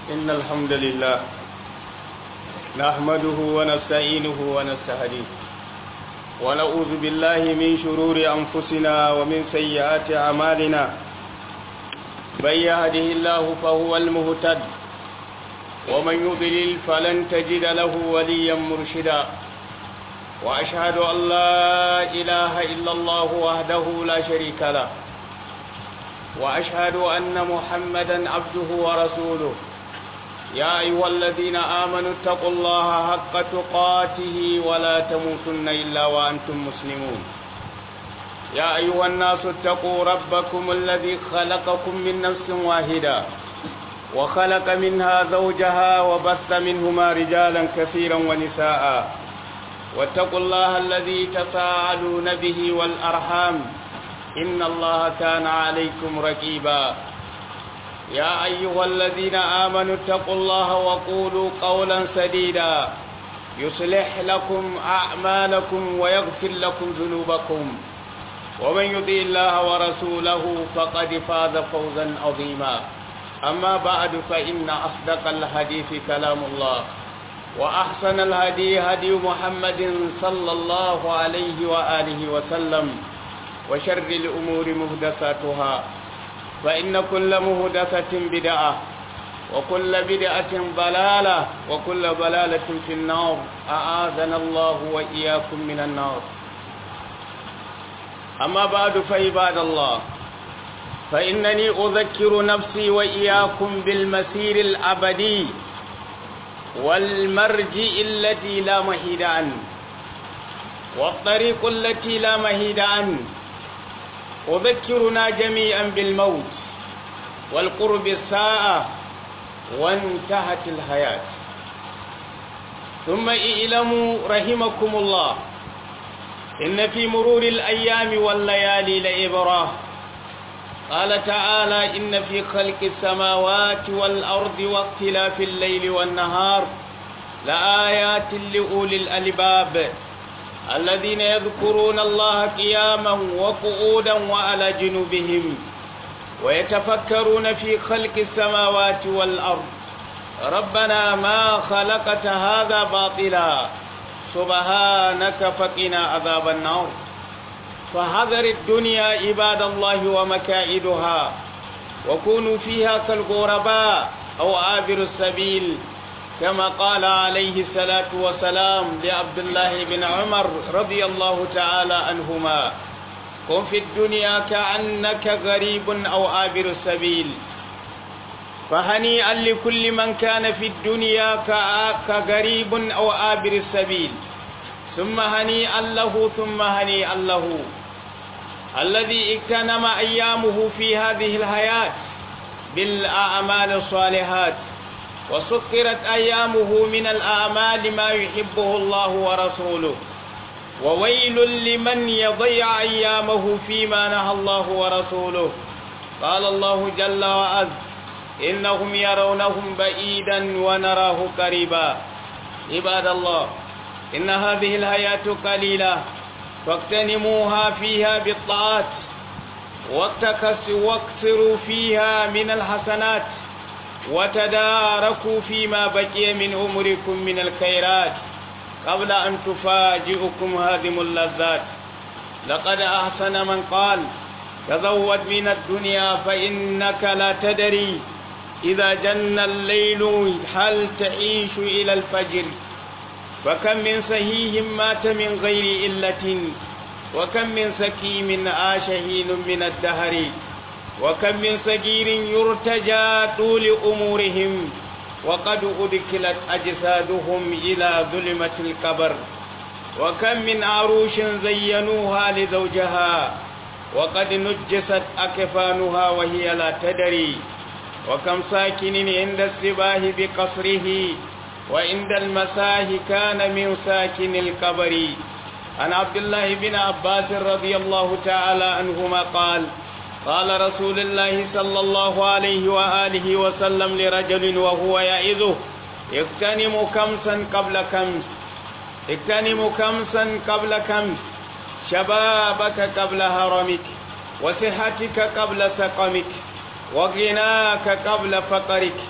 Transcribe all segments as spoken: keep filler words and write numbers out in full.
إن الحمد لله نحمده ونستعينه ونستهديه ونعوذ بالله من شرور أنفسنا ومن سيئات أعمالنا من يهده الله فهو المهتد ومن يضلل فلن تجد له وليا مرشدا وأشهد أن لا إله إلا الله وحده لا شريك له وأشهد أن محمدا عبده ورسوله يا أيها الذين آمنوا اتقوا الله حق تقاته ولا تموتن إلا وأنتم مسلمون يا أيها الناس اتقوا ربكم الذي خلقكم من نفس واحدة وخلق منها زوجها وبث منهما رجالا كثيرا ونساء واتقوا الله الذي تساءلون به والأرحام إن الله كان عليكم رقيبا يا أيها الذين آمنوا اتقوا الله وقولوا قولا سديدا يصلح لكم أعمالكم ويغفر لكم ذنوبكم ومن يطع الله ورسوله فقد فاز فوزا عظيما أما بعد فإن أصدق الحديث كلام الله وأحسن الهدي هدي محمد صلى الله عليه وآله وسلم وشر الأمور محدثاتها فإن كل محدثة بدعة وكل بدعة ضلالة وكل ضلالة في النار أعاذنا الله وإياكم من النار. أما بعد فعباد الله فإنني أذكر نفسي وإياكم بالمسير الأبدي والمرجع التي لا محيد عنه والطريق التي لا محيد عنه. أذكرنا جميعا بالموت والقرب الساعة وانتهت الحياة. ثم اعلموا رحمكم الله إن في مرور الأيام والليالي لعبرة. قال تعالى إن في خلق السماوات والأرض واختلاف الليل والنهار لآيات لأولي الألباب الذين يذكرون الله قياما وقعودا وعلى جنوبهم ويتفكرون في خلق السماوات والأرض ربنا ما خلقت هذا باطلا سبحانك فقنا عذاب النار. فحذر الدنيا عباد الله ومكائدها وكونوا فيها كالغرباء أو عابر السبيل كما قال عليه الصلاة والسلام لعبد الله بن عمر رضي الله تعالى عنهما كن في الدنيا كأنك غريب أو عابر السبيل. فهنيئا لكل من كان في الدنيا كغريب أو عابر السبيل ثم هنيئا له ثم هنيئا له الذي اغتنم أيامه في هذه الحياة بالأعمال الصالحات وسكرت أيامه من الأعمال ما يحبه الله ورسوله. وويل لمن يضيع أيامه فيما نهى الله ورسوله. قال الله جل وعز إنهم يرونهم بعيدا ونراه قريبا. عباد الله إن هذه الحياة قليلة فاغتنموها فيها بالطاعات واكثروا فيها من الحسنات وتداركوا فيما بقي من عمركم من الخيرات قبل أن تفاجئكم هادم اللذات. لقد أحسن من قال تزود من الدنيا فإنك لا تدري إذا جن الليل هل تعيش إلى الفجر. فكم من صحيح مات من غير إلة وكم من سكيم عاش حين من الدهر وكم من صغير يرتجى طول أمورهم وقد أدخلت أجسادهم إلى ظلمة القبر. وكم من عروش زينوها لزوجها وقد نجست أكفانها وهي لا تدري. وكم ساكن عند الصباح بقصره وعند المساه كان من ساكن القبر. عن عبد الله بن عباس رضي الله تعالى عنهما قال قال رسول الله صلى الله عليه وآله وسلم لرجل وهو يعظه اغتنم كمسا قبل كمس اغتنم كمسا قبل كمس شبابك قبل هرمك وصحتك قبل سقمك وغناك قبل فقرك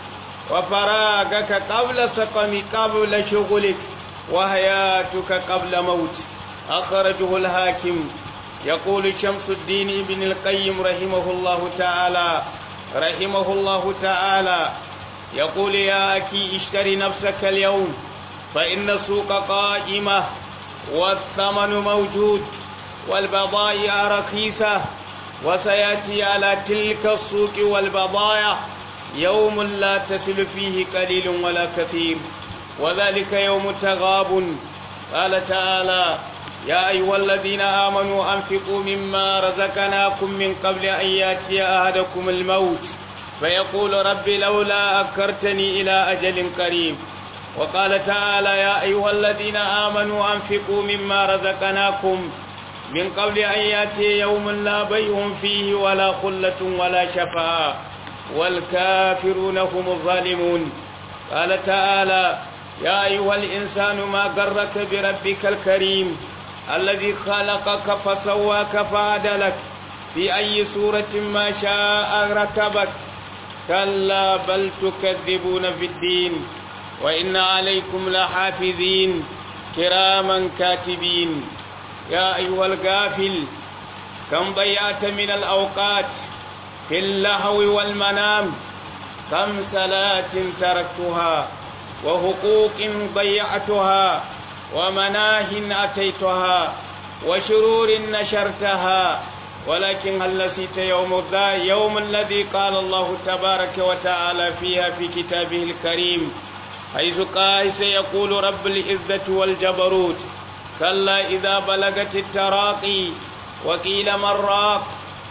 وفراغك قبل سقم قبل شغلك وحياتك قبل موت. أخرجه الحاكم. يقول شمس الدين ابن القيم رحمه الله تعالى رحمه الله تعالى يقول: يا أخي اشتري نفسك اليوم، فإن السوق قائمة والثمن موجود والبضائع رخيصة، وسيأتي على تلك السوق والبضائع يوم لا تسل فيه قليل ولا كثير، وذلك يوم تغاب. قال تعالى: يا أيها الذين آمنوا أنفقوا مما رزقناكم من قبل أن يأتي أحدكم الموت فيقول رب لولا أكرتني إلى أجل قريب. وقال تعالى: يا أيها الذين آمنوا أنفقوا مما رزقناكم من قبل أن يأتي يوم لا بيع فيه ولا خلة ولا شفاعة والكافرون هم الظالمون. قال تعالى: يا أيها الإنسان ما غرك بربك الكريم الذي خلقك فسواك فعدلك في أي صورة ما شاء ركبك. كلا بل تكذبون بالدين وإن عليكم لحافظين كراما كاتبين. يا أيها الغافل، كم ضيعت من الأوقات في اللهو والمنام، كم صلاة تركتها وحقوق ضيعتها ومناه أتيتها وشرور نشرتها، ولكن هل نسيت يوم ذا يوم الذي قال الله تبارك وتعالى فيها في كتابه الكريم حيث قال سيقول رب العزة والجبروت: كلا إذا بلغت التراقي وقيل من راق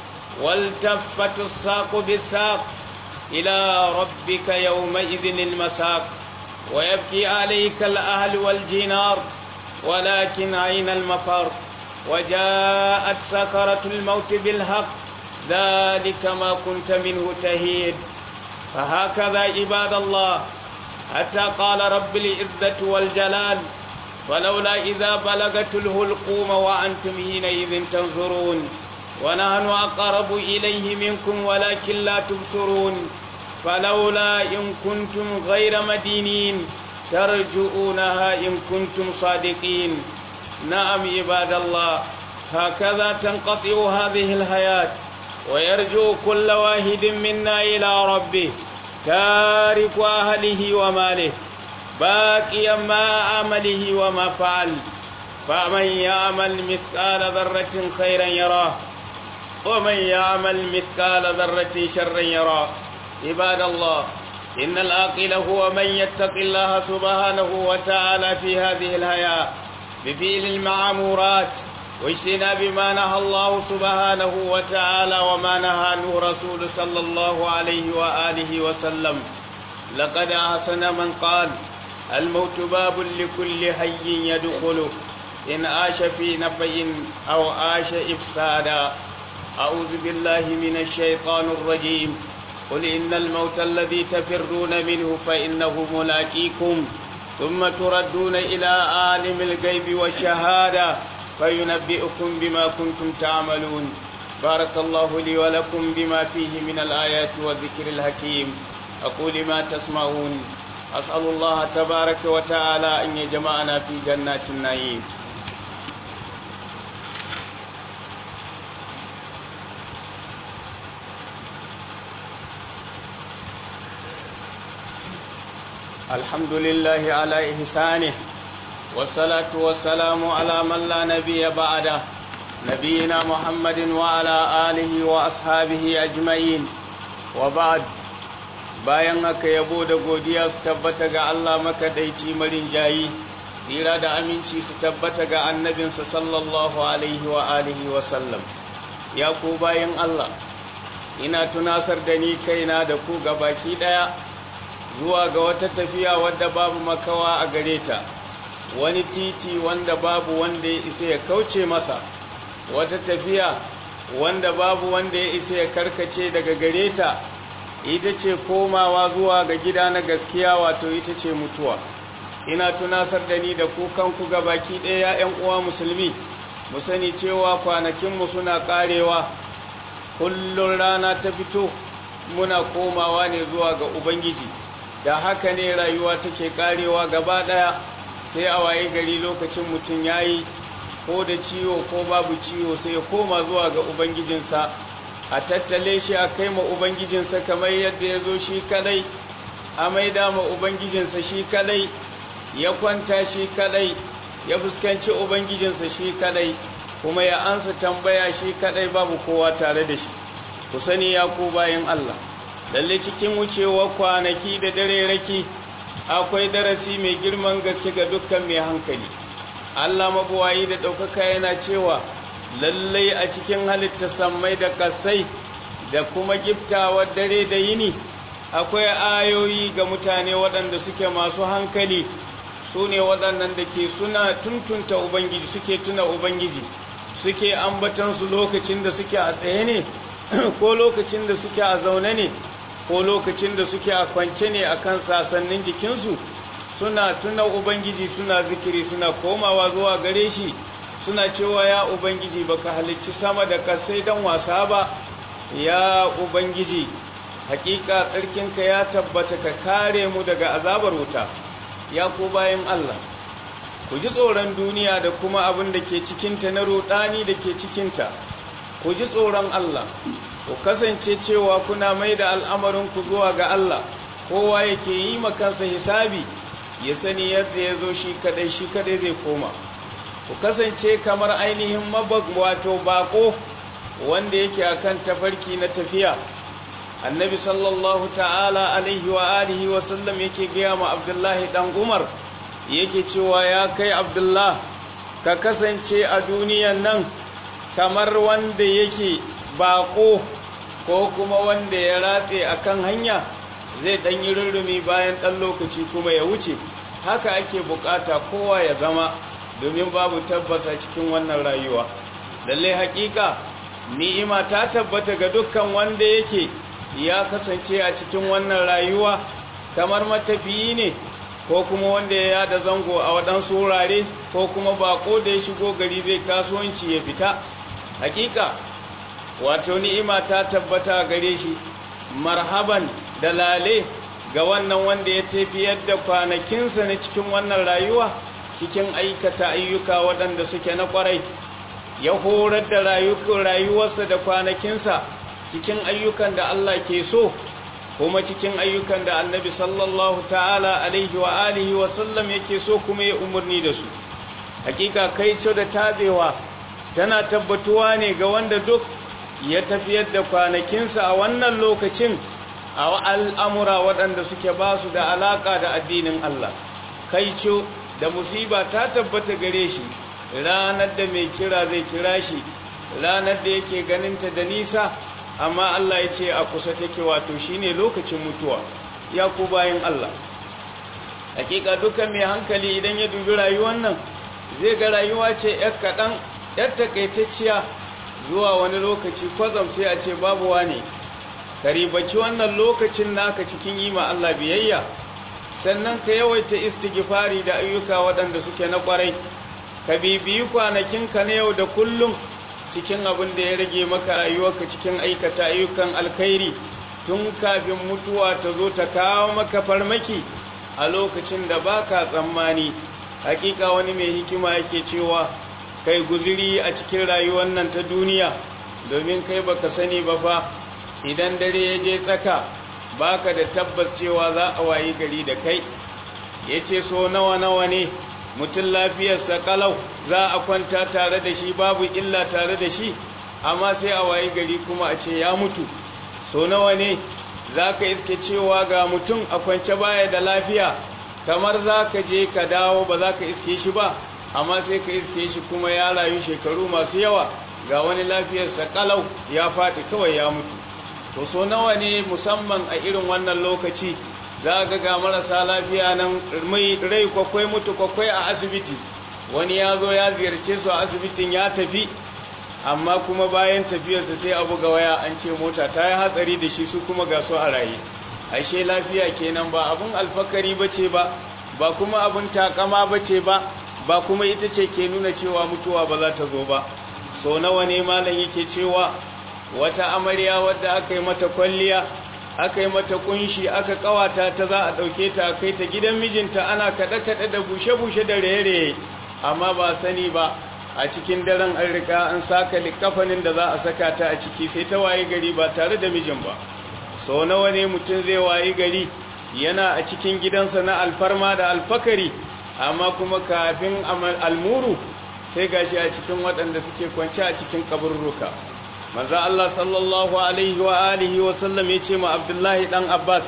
والتفت الساق بالساق إلى ربك يومئذ المساق ويبكي عليك الأهل والجنار ولكن أين المفر وجاءت سكرة الموت بالحق ذلك ما كنت منه تهيد. فهكذا عباد الله حتى قال رب العزة والجلال: فلولا إذا بلغت الحلقوم وأنتم حينئذ تنظرون ونحن أقرب إليه منكم ولكن لا تبصرون فلولا إن كنتم غير مدينين ترجعونها إن كنتم صادقين. نعم عباد الله، هكذا تنقطع هذه الحياة ويرجو كل واحد منا إلى ربه تارك أهله وماله باقيا ما عمله وما فعل. فمن يعمل مثقال ذرة خيرا يراه ومن يعمل مثقال ذرة شرا يراه. عباد الله، إن العاقل هو من يتق الله سبحانه وتعالى في هذه الحياة بفعل المعمورات واجتناب ما نهى الله سبحانه وتعالى وما نهى عنه رسول صلى الله عليه وآله وسلم. لقد أحسن من قال: الموت باب لكل حي يدخله إن عاش في نفع أو عاش إفسادا. أعوذ بالله من الشيطان الرجيم. قل إن الموت الذي تفرون منه فإنه ملاقيكم ثم تردون إلى عالم الغيب والشهادة فينبئكم بما كنتم تعملون. بارك الله لي ولكم بما فيه من الآيات والذكر الحكيم. أقول ما تسمعون. أسأل الله تبارك وتعالى أن يجمعنا في جنات النعيم. الحمد لله على إحسانه والصلاة والسلام على من لا نبي بعده نبينا محمد وعلى آله وأصحابه أجمعين. وبعد، bayan haka yabo da godiya su tabbata ga Allah makadaici marin jayi, tsira da aminci su tabbata ga annabinsa sallallahu alaihi wa alihi wa sallam. Ya ku bayan Allah, ina tunasar da ni kaina da ku gabaki daya zuwa ga wata tafiya wadda babu makawa a gare ta, wani titi wanda babu wanda ya isa ya kauce masa, wata tafiya wanda babu wanda ya isa ya karkace daga gare ta, ita ce komawa zuwa ga gida na gaskiya, wato ita ce mutuwa. Ina tunasar da ni da ku kanku gabaki ɗaya ‘yan uwa musulmi, mu sani cewa kwanakinmu suna ƙarewa, kullum rana ta fito muna komawa ne zuwa ga Ubangiji, da haka ne rayuwa take karewa gaba daya, sai a waye gari lokacin mutum yayi ko da ciwo ko babu ciwo sai ya koma zuwa ga ubangijinsa, a tattale shi a kai ma ubangijinsa kamar yadda ya zo shi kadai, a maida ma ubangijinsa shi kadai, ya kwanta shi kadai, ya fuskanci ubangijinsa shi kadai, kuma ya ansa tambaya shi kadai, babu kowa tare da shi. Ku sani ya ku bayan Allah, lalle cikin wucewa kwanaki da dare raki akwai darasi mai girman gaske ga dukkan mai hankali. Allah mabuwayi da ɗaukaka yana cewa lallai a cikin halitta sammai da kasai da kuma giftawar dare da yini akwai ayoyi ga mutane waɗanda suke masu hankali, su ne waɗannan da ke suna tuntunta Ubangiji, suke tuna Ubangiji, suke ambatansu lokacin da suke a tsaye ne ko lokacin da suke a zaune ne ko lokacin da suke a kwance ne akan sasannin jikinsu, suna tuna Ubangiji, suna zikiri, suna komawa zuwa gare shi, suna cewa ya Ubangiji baka halicci sama da kasai don wasa ba, ya Ubangiji hakika tsarkinka ya tabbata, ka kare mu daga azabar wuta. Ya ku bayan Allah, ku ji tsoron duniya da kuma abin da ke cikinta na rudani da ke cikinta, ku ji tsoron Allah, ku kasance cewa kuna mai da al'amarinku zuwa ga Allah, kowa yake yi makansa hisabi, ya sani yadda ya zo shi kadai shi kadai zai koma. Ku kasance kamar ainihin mabag wato bako wanda yake akan tafarki na tafiya. Annabi sallallahu ta'ala alaihi wa alihi wa sallam yake gaya ma Abdullahi dan Umar, yake cewa ya kai Abdullah, ka kasance a duniyan nan kamar wanda yake bako ko kuma wanda ya ratse akan hanya, zai dan yi rurrumi bayan dan lokaci kuma ya wuce. Haka ake bukata kowa ya zama, domin babu tabbata cikin wannan rayuwa. Lalle hakika ni'ima ta tabbata ga dukkan wanda yake ya kasance a cikin wannan rayuwa kamar matafiyi ne ko kuma wanda ya yada zango a waɗansu wurare ko kuma bako da ya shigo gari zai kasuwanci ya fita. Hakika wato ni'ima ta tabbata gare shi, marhaban da lale ga wannan wanda ya tafiyar da kwanakinsa na cikin wannan rayuwa cikin aikata ayyuka waɗanda suke na ƙwarai, ya horar da rayuwarsa da kwanakinsa cikin ayyukan da Allah ke so, kuma cikin ayyukan da Annabi sallallahu ta'ala alaihi wa alihi wa sallam yake so kuma ya umarni da su. Hakika kai ce da tabewa tana tabbatuwa ne ga wanda duk ya tafiyar da kwanakinsa a wannan lokacin a al'amura waɗanda suke ba su da alaƙa da addinin Allah. Kai ce da musiba ta tabbata gare shi ranar da mai kira zai kira shi, ranar da yake ganinta da nisa, amma Allah ya ce a kusa take, wato shine lokacin mutuwa. Ya ku bayan Allah, hakika dukan mai hankali idan ya dubi rayuwar nan zai ga rayuwa ce yar kaɗan, yar takaitacciya, zuwa wani lokaci kwazam sai a ce babu wane. Ka ribaci wannan lokacin naka cikin yi ma Allah biyayya, sannan ka yawaita istighfari da ayyuka waɗanda suke na ƙwarai, ka bibiyi kwanakinka na yau da kullum cikin abin da ya rage maka rayuwarka cikin aikata ayyukan alkhairi tun kafin mutuwa ta zo ta kawo maka farmaki a lokacin da baka tsammani. Hakika wani mai hikima yake cewa kai guziri a cikin rayuwar nan ta duniya, domin kai baka sani ba fa idan dare ya je tsaka baka da tabbas cewa za a wayi gari da kai. Yace so nawa nawa ne mutum lafiyarsa kalau za a kwanta tare da shi, babu illa tare da shi, amma sai a wayi gari kuma a ce ya mutu. So nawa ne za ka iske cewa ga mutum a kwance baya da lafiya, kamar za ka je ka dawo ba za ka iske shi ba, amma sai ka iske shi kuma ya rayu shekaru masu yawa, ga wani lafiyarsa kalau ya faɗi kawai ya mutu. To so nawa ne musamman a irin wannan lokaci za ga ga marasa lafiya nan mai rai kwakwai mutu kwakwai a asibiti, wani ya zo ya ziyarce su a asibitin ya tafi, amma kuma bayan tafiyarsa sai abu ga waya an ce mota ta yi hatsari da shi, su kuma ga su a raye. Ashe lafiya kenan ba abun alfakari bace ba, ba kuma abun takama bace ba, ba kuma ita ce ke nuna cewa mutuwa ba za ta zo ba. So nawa ne malam yake cewa wata amarya wadda aka yi mata kwalliya aka yi mata kunshi aka kawata ta za a ɗauke ta kai ta gidan mijinta ana kaɗe-kaɗe da bushe-bushe da rere amma ba sani ba a cikin daren an riga an saka likafanin da za a saka ta a ciki sai ta waye gari ba tare da mijin ba. sau nawa ne mutum zai waye gari yana a cikin gidansa na alfarma da alfakari amma kuma kafin almuru sai gashi a cikin waɗanda suke kwance a cikin kaburruka. manzo Allah sallallahu alaihi wa alihi wa sallam yace ma Abdullahi dan Abbas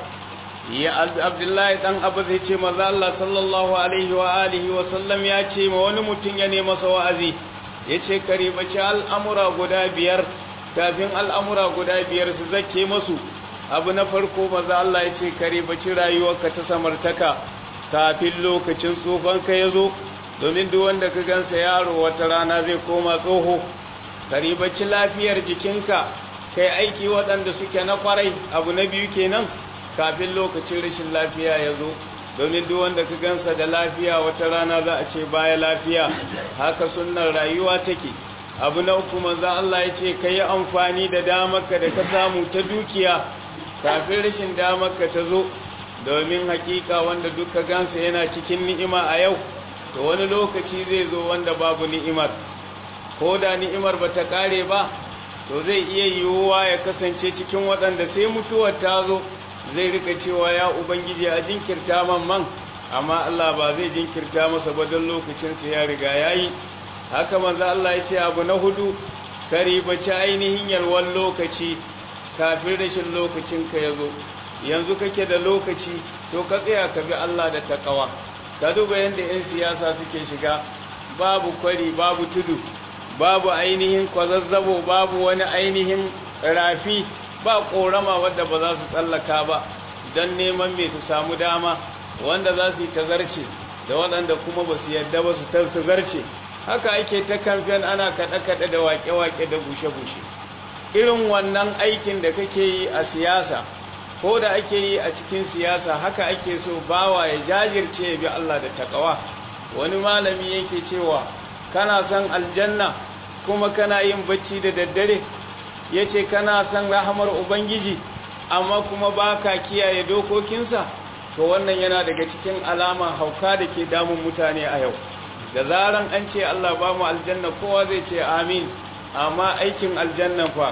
ya Abdullahi dan Abbas yace manzo Allah sallallahu alaihi wa alihi wa sallam yace ma wani mutum ya ne masa wa'azi yace karibaci al'amura guda biyar kafin al'amura guda biyar su zake masu. abu na farko manzo Allah yace karibaci rayuwarka ta samartaka kafin lokacin tsofanka yazo domin duk wanda ka gansa yaro wata rana zai koma tsoho. karibaci lafiyar jikinka kai aiki waɗanda suke na kwarai. abu na biyu kenan kafin lokacin rashin lafiya ya zo domin duk wanda ka gansa da lafiya wata rana za a ce baya lafiya. haka sunnar rayuwa take. abu na uku manzo Allah ya ce kai amfani da damarka da ka samu ta dukiya kafin rashin damarka ta zo domin hakika wanda duk ka gansa yana cikin ni'ima a yau to wani lokaci zai zo wanda babu ni'imar. ko da ni'imar ba ta kare ba to zai iya yiwuwa ya kasance cikin waɗanda sai mutuwar ta zo zai rika cewa ya ubangiji a jinkirta man man amma Allah ba zai jinkirta masa ba don lokacinsa ya riga ya yi. haka manzo Allah ya ce abu na hudu karibaci ainihin yalwar lokaci kafin rashin lokacinka ya zo. yanzu kake da lokaci to ka tsaya ka bi Allah da takawa. ka duba yadda 'yan siyasa suke shiga babu kwari babu tudu babu ainihin kwazazzabo babu wani ainihin rafi ba korama wadda ba za su tsallaka ba don neman mai su samu dama wanda za su yi tazarce da waɗanda kuma ba su yadda ba su tazarce. haka ake ta kamfen ana kaɗe-kaɗe da waƙe-waƙe da bushe-bushe. irin wannan aikin da kake yi a siyasa ko da ake yi a cikin siyasa haka ake so bawa ya jajirce ya bi Allah da takawa. wani malami yake cewa kana son aljanna kuma kana yin bacci da daddare. yace kana son rahamar ubangiji amma kuma baka kiyaye dokokinsa to wannan yana daga cikin alama hauka da ke damun mutane a yau. da zaran an ce Allah ba mu aljanna kowa zai ce amin amma aikin aljanna fa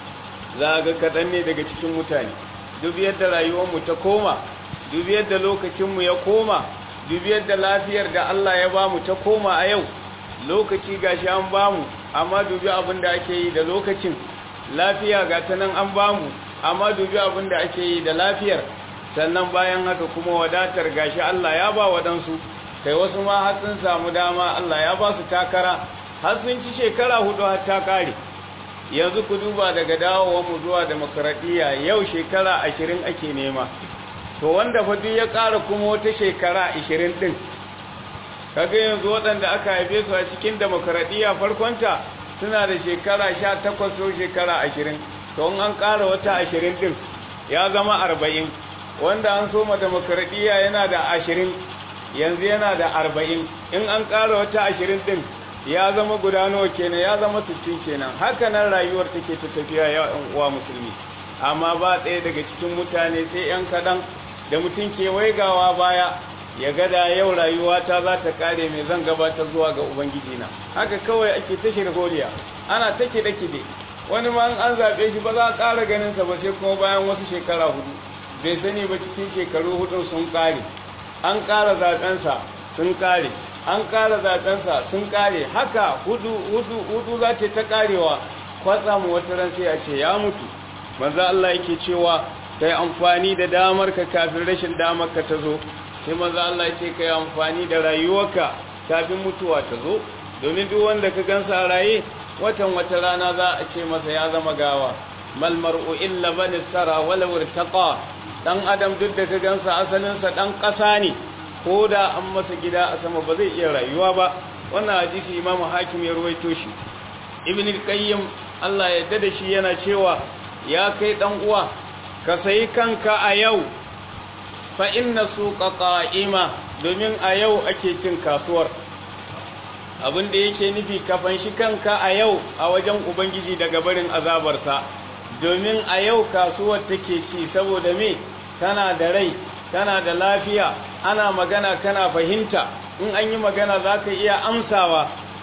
za ga kaɗan ne daga cikin mutane. duk yadda rayuwarmu ta koma duk yadda lokacinmu ya koma duk yadda lafiyar da Allah ya ba mu ta koma a yau lokaci gashi an ba mu amma dubi abin da ake yi da lokacin. lafiya ga ta nan an ba mu amma dubi abin da ake yi da lafiyar. sannan bayan haka kuma wadatar gashi Allah ya ba waɗansu kai wasu ma har sun samu dama Allah ya ba su takara har sun ci shekara hudu har ta kare. yanzu ku duba daga dawowar mu zuwa demokradiyya yau shekara ashirin ake nema to wanda fa duk ya ƙara kuma wata shekara ashirin din kaga yanzu waɗanda aka haife su a cikin demokradiyya farkonta suna da shekara sha takwas ko shekara ashirin to in an ƙara wata ashirin din ya zama arba'in. wanda an soma demokradiyya yana da ashirin yanzu yana da arba'in. in an ƙara wata ashirin din ya zama guda nawa kenan ya zama sittin kenan. haka nan rayuwar take ta tafiya ya ɗan uwa musulmi amma ba ɗaya daga cikin mutane sai ‘yan kaɗan da mutum ke waigawa baya ya gada yau rayuwata za ta ƙare mai zan gabatar zuwa ga ubangijina. haka kawai ake ta shirgoliya ana ta kiɗe-kiɗe. wani ma an zaɓe shi ba za a ƙara ganinsa ba sai kuma bayan wasu shekara hudu bai sani ba cikin shekaru hudu sun ƙare. an ƙara zaɓensa sun ƙare an ƙara zaɓensa sun ƙare haka hudu hudu hudu za ta ta ƙarewa kwatsa mu wata ran sai a ce ya mutu. manzo Allah yake cewa kai amfani da damar ka kafin rashin damar ka ta zo. sai manzo Allah yake kai amfani da rayuwarka kafin mutuwa ta zo domin duk wanda ka gansa a raye watan wata rana za a ce masa ya zama gawa. mal mar'u illa bani sara walau irtaqa. dan adam duk da ka gansa asalinsa dan ƙasa ne ko da an masa gida a sama ba zai iya rayuwa ba. wannan hadisi imamu hakim ya ruwaito shi. ibn al-qayyim Allah ya yarda da shi yana cewa ya kai dan uwa ka sayi kanka a yau fa inna suqa qa'ima domin a yau ake cin kasuwar. abin da yake nufi ka fanshi kanka a yau a wajen ubangiji daga barin azabarsa domin a yau kasuwar take ci saboda me tana da rai tana da lafiya, ana magana kana fahimta, in an yi magana za ka iya amsawa.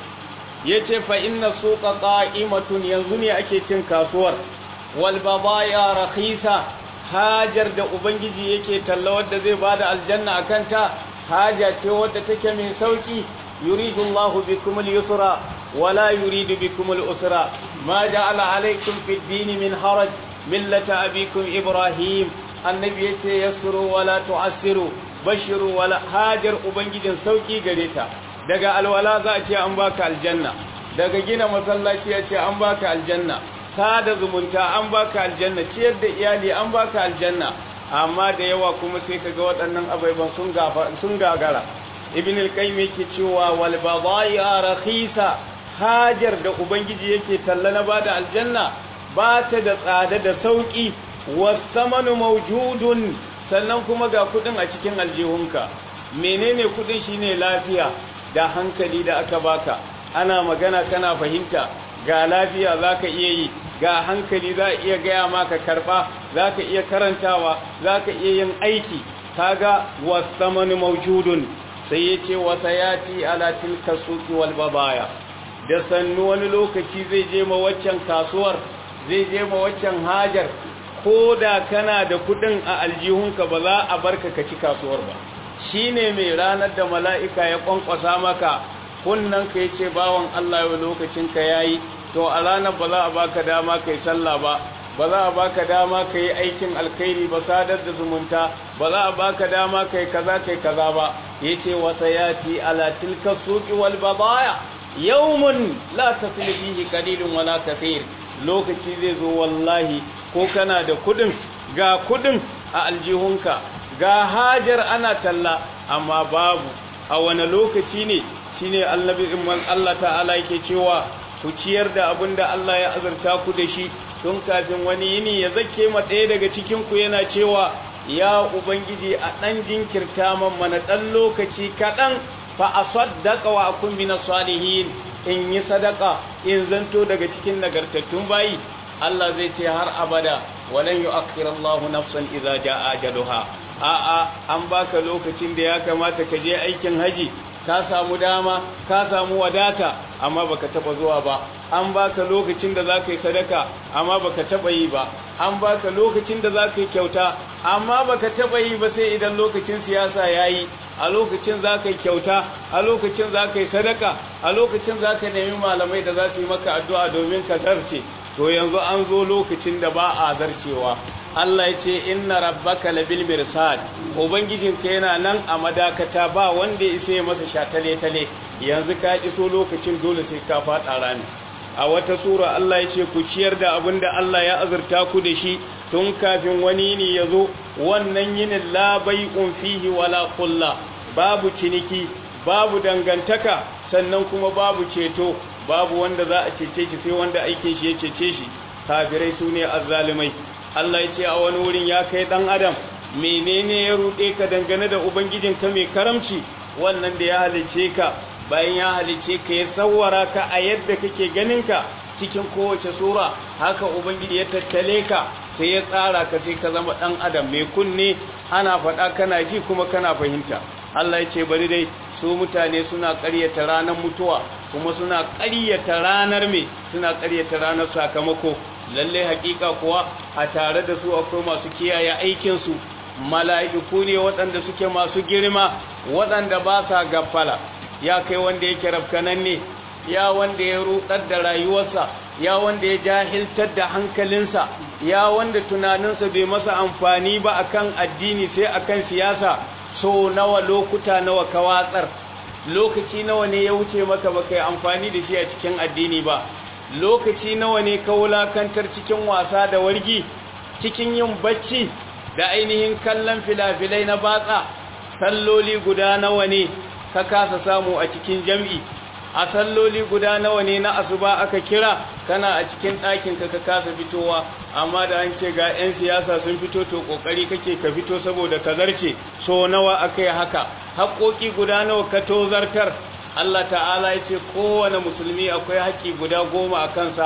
ya ce fa inna suqa qa'imatun, yanzu ne ake cin kasuwar, wal badaya rakhisa, hajar da ubangiji yake talla wadda zai bada aljanna akan ta haja ce wadda take mai sauki. yuridu Allahu bikum al-yusra wala yuridu bikum al-usra ma ja'ala alaykum fid din min haraj millata abikum ibrahim. annabi yace yasru wala tu'assiru bashiru wala, hajar ubangijin sauki gare ta. daga alwala za a ce an baka aljanna, daga gina masallaci ya ce an baka aljanna, sada zumunta an baka aljanna, ciyar da iyali an baka aljanna. amma da yawa kuma sai kaga waɗannan abaiban sun gafa sun gagara. ibn al-qayyim yake cewa wal badai'a rakhisa, hajar da ubangiji yake talla na bada aljanna ba ta da tsada da sauki. wasamanu mawjudun, sannan kuma ga kudin a cikin aljihunka. menene kudin? shine lafiya da hankali da aka baka, ana magana kana fahimta, ga lafiya zaka iya yi, ga hankali za iya gaya maka karba, zaka iya karantawa, zaka iya yin aiki. kaga wasamanu mawjudun. sai yace wasayati ala tilka suqi wal babaya, da sannu wani lokaci zai je ma waccan kasuwar, zai je ma waccan hajar, ko da kana da kudin a aljihunka ba za a barka ka ci kasuwar ba. shine mai ranar da mala'ika ya kwankwasa maka kunnan ka yace bawan Allah yau lokacin ka yayi, to a ranar ba za a baka dama kai sallah ba, ba za a baka dama kai aikin alkhairi ba, sadar da zumunta, ba za a baka dama kai kaza kai kaza ba. yace wasayati ala tilka suqi wal badaya yawmun la tasil fihi qalilun wala kathir. lokaci zai zo wallahi ko kana da kudin, ga kudin a aljihunka, ga hajar ana talla, amma babu. a wani lokaci ne? shine annabi imman Allah ta'ala yake cewa ku ciyar da abinda Allah ya azurta ku da shi tun kafin wani yini ya zake ma ɗaya daga cikin ku yana cewa ya ubangiji a dan jinkirta man mana dan lokaci kadan fa asaddaqa wa akun minas salihin, in yi sadaka in zanto daga cikin nagartattun bayi. Allah zai ce har abada walan yu'akhkhir Allahu nafsan idza jaa ajaluha. a a an baka lokacin da ya kamata ka je aikin haji, ka samu dama, ka samu wadata, amma baka taba zuwa ba. an baka lokacin da zaka yi sadaka, amma baka taba yi ba. an baka lokacin da zaka yi kyauta, amma baka taba yi ba sai idan lokacin siyasa yayi. a lokacin zaka yi kyauta, a lokacin zaka yi sadaka, a lokacin zaka nemi malamai da za su yi maka addu'a domin ka zarce. to yanzu an zo lokacin da ba a zarcewa. Allah ya ce inna rabbaka labil mirsad, ubangijinka yana nan a madakata, ba wanda ya isa masa shatale tale. yanzu ka iso lokacin dole sai ka fada rami. a wata sura Allah ya ce ku ciyar da abinda Allah ya azurta ku da shi tun kafin wani ne ya zo. wannan yinin la bai'un fihi wala qulla, babu ciniki, babu dangantaka, sannan kuma babu ceto, babu wanda za a cece shi sai wanda aikin shi ya cece shi. kafirai sune azzalimai. Allah ya ce a wani wurin ya kai dan adam, menene ya rude ka dangane da ubangijinka mai karamci, wannan da ya halice ka, bayan ya halice ka ya sawwara ka a yadda kake ganin ka cikin kowace sura, haka ubangiji ya tattale ka sai ya tsara ka sai ka zama dan adam mai kunne, ana faɗa kana ji kuma kana fahimta. Allah ya ce bari dai su mutane suna ƙaryata ranar mutuwa, kuma suna ƙaryata ranar me suna ƙaryata ranar sakamako. lalle hakika kuwa a tare da su akwai masu kiyaye aikin su, mala'iku ne waɗanda suke masu girma, waɗanda ba sa gaffala. ya kai wanda yake rafkanan ne, ya wanda ya rudar da rayuwarsa, ya wanda ya jahiltar da hankalinsa, ya wanda tunaninsa bai masa amfani ba akan addini sai akan siyasa. so nawa lokuta nawa ka watsar, lokaci nawa ne ya wuce maka baka yi amfani da shi a cikin addini ba, lokaci nawa ne ka wulakantar cikin wasa da wargi, cikin yin bacci da ainihin kallon filafilai na batsa. salloli guda nawa ne ka kasa samu a cikin jam'i, a salloli guda nawa ne na asuba aka kira kana a cikin ɗakin ka ka kasa fitowa, amma da an ce ga 'yan siyasa sun fito to kokari kake ka fito saboda ka zarce. so nawa aka yi haka, haƙoƙi guda nawa ka tozartar. Allah ta'ala ya ce kowane musulmi akwai haƙƙi guda goma a kansa,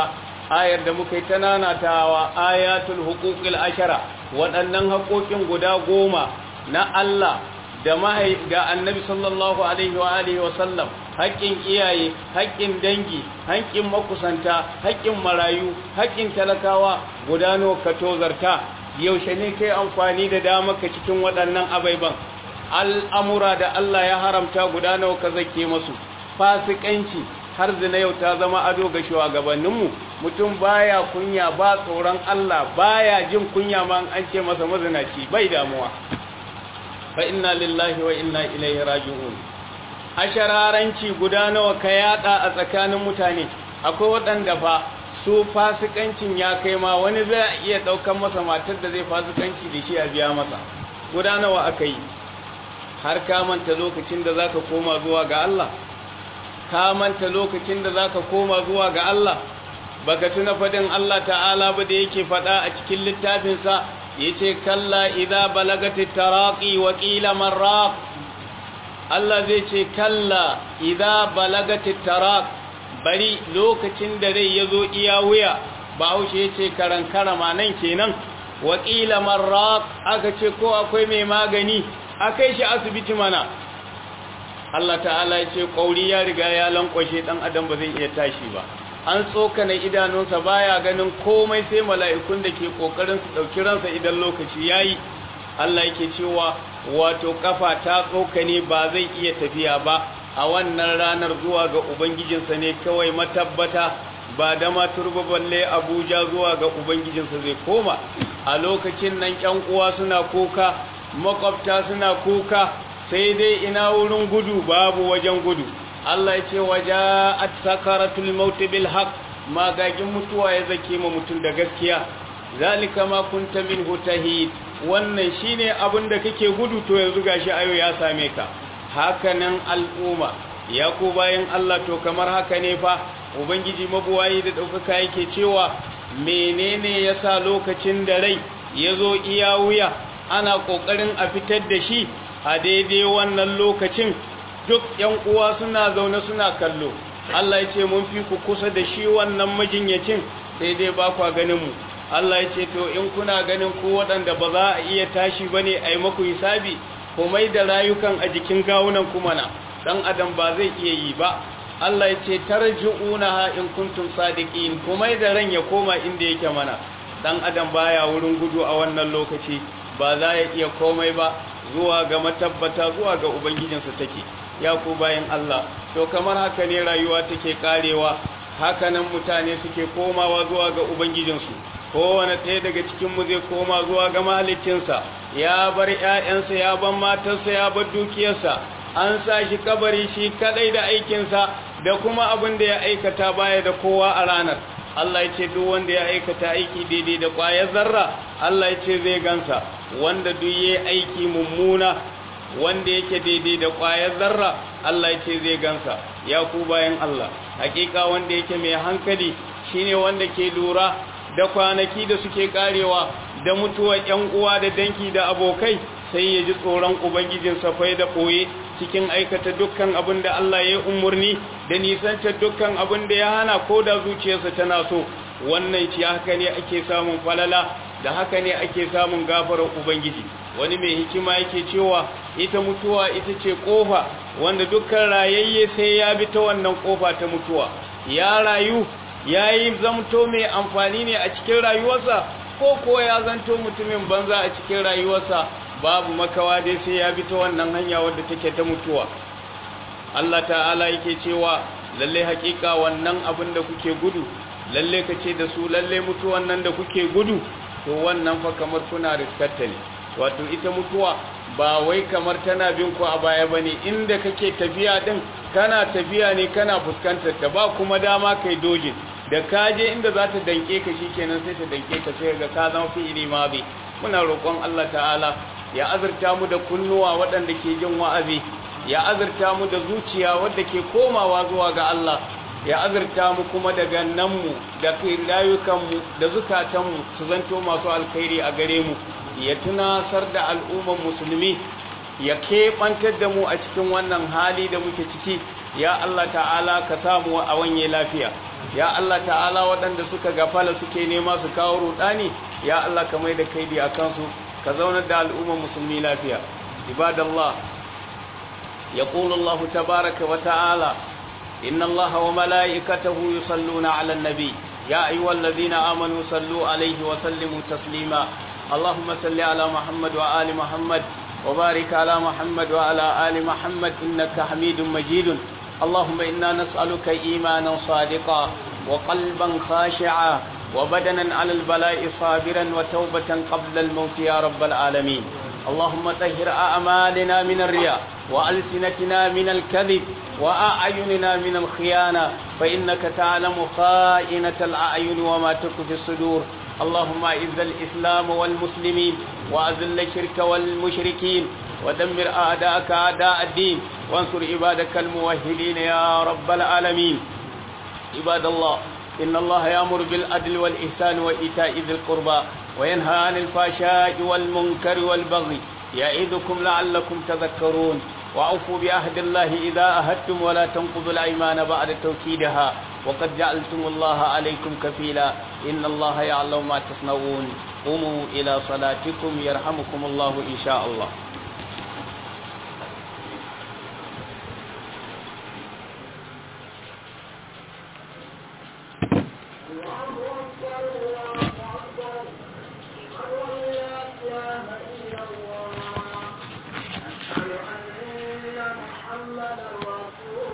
ayar da muka yi ta nanatawa ayatul huquqil ashara waɗannan haƙoƙin guda goma na Allah da mahai da annabi sallallahu alaihi wa alihi wa sallam, haƙƙin iyaye, haƙƙin dangi, haƙƙin makusanta, haƙƙin marayu, haƙƙin talakawa guda nawa ka tozarta. Yaushe ne kai amfani da damar ka cikin waɗannan abaiban? Al'amura da Allah ya haramta guda nawa ka zake masu? Fasikanci har zina yau ta zama ado ga shugabanninmu. Mutum baya kunya, ba tsoron Allah, baya jin kunya ma an ce masa mazinaci, bai damuwa. Fa inna lillahi wa inna ilaihi raji'un. Ashararanci guda nawa ka yada a tsakanin mutane? Akwai waɗanda fa su fasikancin ya kai ma wani zai iya ɗaukan masa matar da zai fasikanci da shi a biya masa. Guda nawa aka yi? Har ka manta lokacin da zaka koma zuwa ga Allah? Ka manta lokacin da zaka koma zuwa ga Allah? Baka tuna fadin Allah ta'ala ba da yake fada a cikin littafinsa, yace kalla idza balagati taraqi wa qila marraq. Allah zai ce kalla idza balagati taraq, bari lokacin da rai yazo iya wuya. Bahaushe yace karankara manan kenan. Wa qila marraq, aka ce ko akwai mai magani, akai shi asibiti mana. Allah ta'ala yace kauri ya riga ya lankwashe, dan adam ba zai iya tashi ba. An tsokana idanunsa baya ganin komai sai mala'ikun da ke kokarin su dauki ransa idan lokaci yayi. Allah yake cewa wato kafa ta tsokane ba zai iya tafiya ba a wannan ranar zuwa ga ubangijinsa ne kawai matabbata, ba da ma turba balle Abuja zuwa ga ubangijinsa zai koma. A lokacin nan ƴan uwa suna kuka, makwabta suna kuka, sai dai ina wurin gudu, babu wajen gudu. Allah ya ce waja'at sakaratul maut bil haqq, magagin mutuwa ya zake ma mutun da gaskiya. Zalika ma kunta minhu tahid, wannan shine abin da kake gudu, to yanzu gashi ayo ya same ka. Hakanan al'umma ya ku bayan Allah, to kamar haka ne fa ubangiji mabuwayi da daukaka yake cewa menene yasa lokacin da rai yazo iya wuya ana kokarin a fitar da shi a daidai wannan lokacin duk ‘yan uwa suna zaune suna kallo. Allah ya ce mun fi ku kusa da shi wannan majinyacin, sai dai ba kwa ganinmu. Allah ya ce to in kuna ganin ku waɗanda ba za a iya tashi ba ne a yi maku hisabi, ku mai da rayukan a jikin gawunan kuma na, ɗan adam ba zai iya yi ba. Allah ya ce tarji'unaha in kuntum sadiqin, ku mai da ran ya koma inda yake mana. Ɗan adam baya wurin gudu a wannan lokaci, ba za ya iya komai ba, zuwa ga matabbata zuwa ga ubangijinsa take. Ya ku bayan Allah, to kamar haka ne rayuwa take karewa, haka nan mutane suke komawa zuwa ga ubangijinsu. Kowane ɗaya daga cikinmu zai koma zuwa ga mahaliccinsa, ya bar ‘ya'yansa, ya bar matarsa, ya bar dukiyarsa, an sa shi kabari shi kaɗai da aikinsa da kuma abin da ya aikata baya da kowa a ranar. Allah ya ce duk wanda ya aikata aiki daidai da ƙwayar zarra, Allah ya ce zai gansa, wanda duk ya aiki mummuna wanda yake daidai da ƙwayar zarra, Allah ya ce zai gansa. Ya ku bayan Allah, hakika wanda yake mai hankali shine wanda ke lura da kwanaki da suke karewa, da mutuwar ƴan uwa da danki da abokai, sai ya ji tsoron ubangijinsa fai da ɓoye cikin aikata dukkan abin da Allah ya yi umarni da nisantar dukkan abin da ya hana, ko da zuciyarsa tana so. Wannan shi haka ne ake samun falala, da haka ne ake samun gafarar ubangiji. Wani mai hikima yake cewa ita mutuwa ita ce kofa wanda dukkan rayayye sai ya bi ta wannan kofa ta mutuwa. Ya rayu ya yi zamto mai amfani ne a cikin rayuwarsa, ko ko ya zanto mutumin banza a cikin rayuwarsa, babu makawa dai sai ya bi ta wannan hanya wadda take ta mutuwa. Allah ta'ala yake cewa lalle hakika wannan abin da kuke gudu, lalle kace da su lalle mutuwan nan da kuke gudu, to wannan fa kamar kuna riskarta ne. Wato ita mutuwa ba wai kamar tana bin ku a baya bane, inda kake tafiya din kana tafiya ne kana fuskantar ta, ba kuma dama kai dojin. Da ka je inda za ta danke ka shikenan sai ta danke ka, sai ga ka zama fi'ili mabi. Muna roƙon Allah ta'ala ya azurta mu da kunnuwa waɗanda ke jin wa'azi, ya azurta mu da zuciya wadda ke komawa zuwa ga Allah, ya azurta mu kuma da gannanmu da rayukanmu da zukatanmu su zanto masu alkhairi a gare mu, ya tunasar da al'umman musulmi, ya keɓantar da mu a cikin wannan hali da muke ciki. Ya Allah ta'ala ka samu a wanye lafiya, ya Allah ta'ala waɗanda suka gafala suke nema su kawo rudani ya Allah ka mai da kaidi a kansu ka zaunar da al'ummar musulmi lafiya ibadallah yaqulu Allah tabaaraka wa ta'ala inna Allah wa malaikatahu yusalluna 'alan nabi ya ayyuhalladhina amanu sallu 'alayhi wa sallimu taslima اللهم صل على محمد وآل محمد وبارك على محمد وعلى آل محمد إنك حميد مجيد اللهم إنا نسألك إيمانا صادقا وقلبا خاشعا وبدنا على البلاء صابرا وتوبة قبل الموت يا رب العالمين اللهم طهر أعمالنا من الرياء وألسنتنا من الكذب وأعيننا من الخيانة فإنك تعلم خائنة الأعين وما تخفي الصدور اللهم أعز الإسلام والمسلمين وأذل الشرك والمشركين ودمر أعداءك أعداء الدين وانصر عبادك الموحدين يا رب العالمين عباد الله إن الله يأمر بالعدل والإحسان وإيتاء ذي القربى وينهى عن الفحشاء والمنكر والبغي يعظكم لعلكم تذكرون وأوفوا بعهد الله إذا عاهدتم ولا تنقضوا الأيمان بعد توكيدها وقد جعلتم الله عليكم كفيلا إن الله يعلم ما تصنعون قوموا إلى صلاتكم يرحمكم الله إن شاء الله.